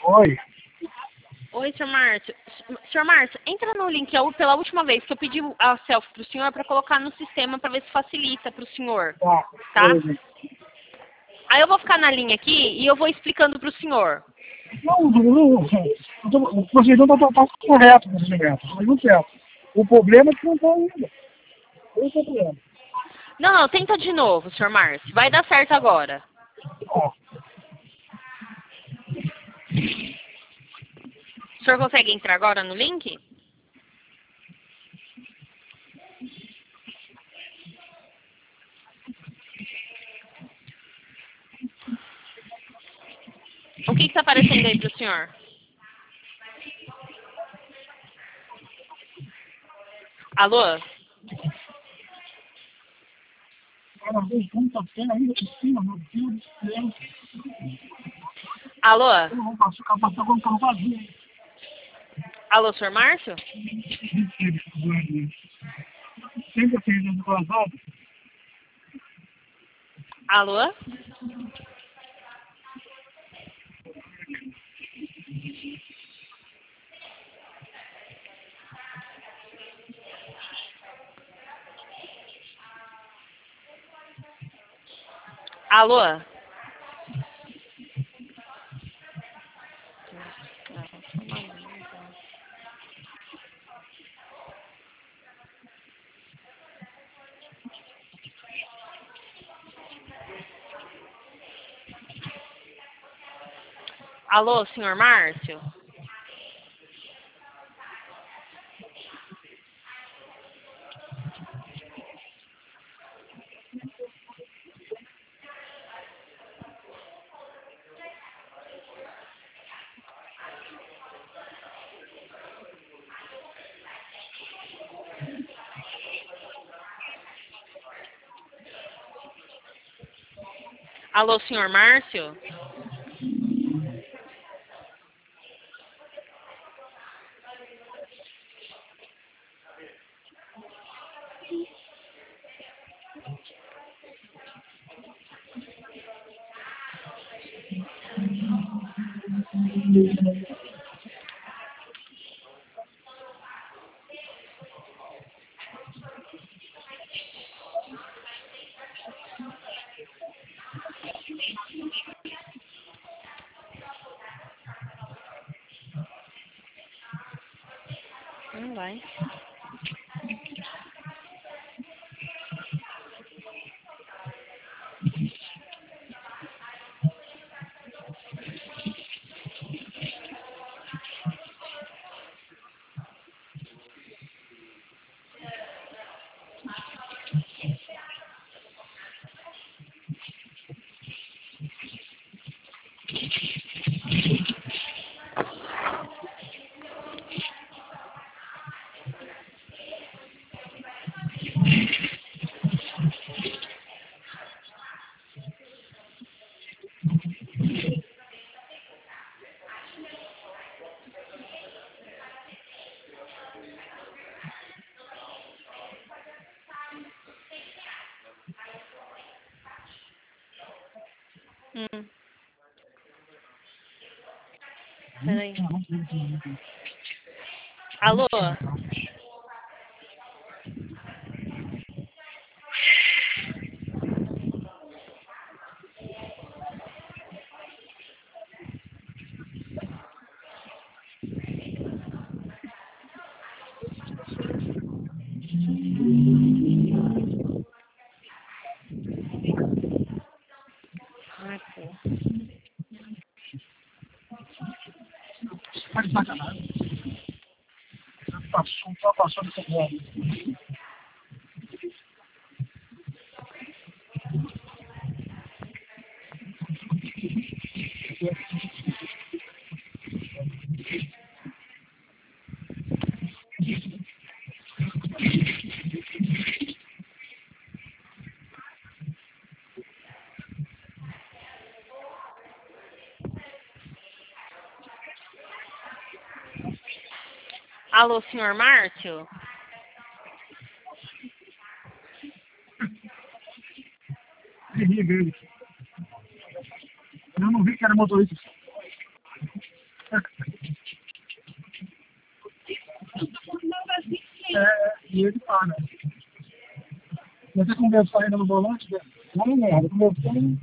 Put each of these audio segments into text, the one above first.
Oi. Oi, senhor Márcio. Senhor Márcio, entra no link pela última vez que eu pedi a selfie pro senhor para colocar no sistema para ver se facilita pro senhor, tá? Aí eu vou ficar na linha aqui e eu vou explicando pro senhor. O procedimento está correto, está muito certo. O problema é que não está ainda. Esse é o problema. Não, tenta de novo, senhor Márcio. Vai dar certo agora. Ó, O senhor consegue entrar agora no link? O que está aparecendo aí pro senhor? Alô? cada vez como está tendo ainda por cima, meu Deus do céu. Alô? Eu vou passar com o carro vazio. Alô, senhor Márcio? Sempre atendendo atrasado. Alô? Alô? Alô, senhor Márcio? Alô, senhor Márcio? Não vai. Peraí. Alô? Ai, pô. Tá de sacanagem. Só passou dessa moda. Alô, senhor Márcio? Terrível ele. Eu não vi que era motorista. aqui ele tá, né? Você conversar ainda no volante, né? Não, merda, conversando.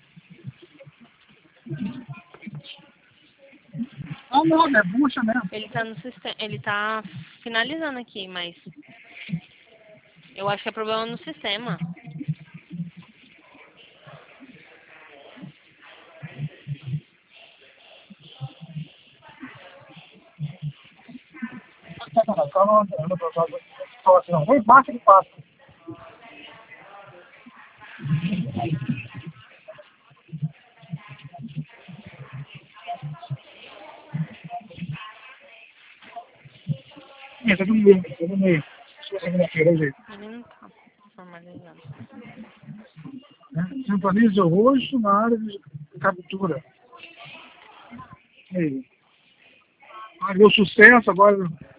Ah, não, é bucha mesmo. Ele tá no sistema, ele tá finalizando aqui, mas eu acho que é problema no sistema. Calma, fala assim, não, vem, bate e passa. Isso, é do meio, é do meio. Segunda-feira, gente. Ele não tá formalizando. Sintoniza o rosto na área de captura. Aí. Ah, deu sucesso agora.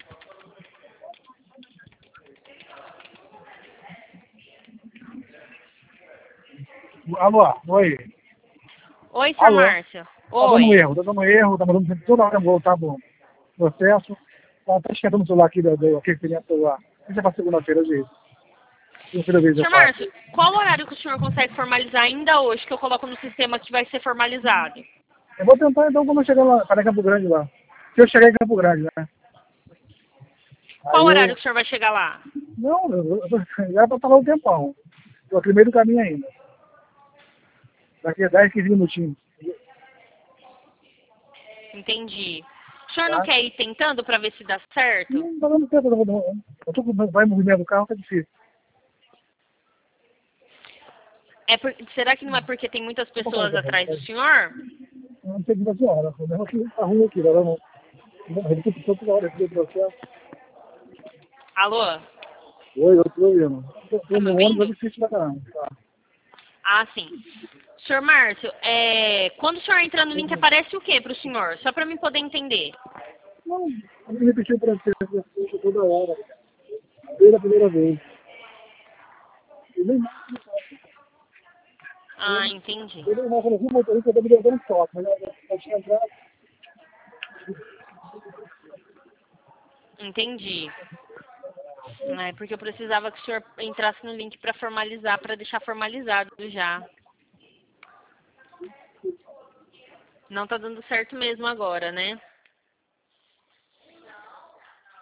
Alô, oi. Oi, Sr. Alô. Márcio. Tá dando Oi. erro, tá dando erro, tá mandando toda hora voltar pro processo. Tá até esquentando o celular aqui do aquecimento do celular. Isso é pra segunda-feira, gente. Segunda-feira vez eu Sr. faço. Márcio, qual horário que o senhor consegue formalizar ainda hoje, que eu coloco no sistema que vai ser formalizado? Eu vou tentar então quando eu chegar lá, para Campo Grande lá. Se eu chegar em Campo Grande, né? Qual Aí horário eu. que o senhor vai chegar lá? Não, já pra falar o tempão. Tô aqui no meio do caminho ainda. Daqui a 10, 15 minutinhos. Entendi. O senhor não Tá? quer ir tentando para ver se dá certo? Não tá dando tempo, eu tô com vai movimento do carro, tá difícil. Será que não é porque tem muitas pessoas atrás do senhor? Não sei que vai ser hora. O negócio aqui tá ruim aqui, ela não. Repetição toda hora aqui do processo. Alô? Oi, eu tô ouvindo. Tá me No ônibus é ouvindo? difícil pra caramba. Tá. Ah, sim. Senhor Márcio, quando o senhor entra no link, aparece o que para o senhor? Só para mim poder entender. Não, eu me repeti o processo toda hora. Desde a primeira vez. E nem mais. Ah, entendi. Eu nem mais, quando eu vi o motorista, eu tô me dando choque. Mas eu tinha entrado. Entendi. É porque eu precisava que o senhor entrasse no link para formalizar, para deixar formalizado já. Não tá dando certo mesmo agora, né?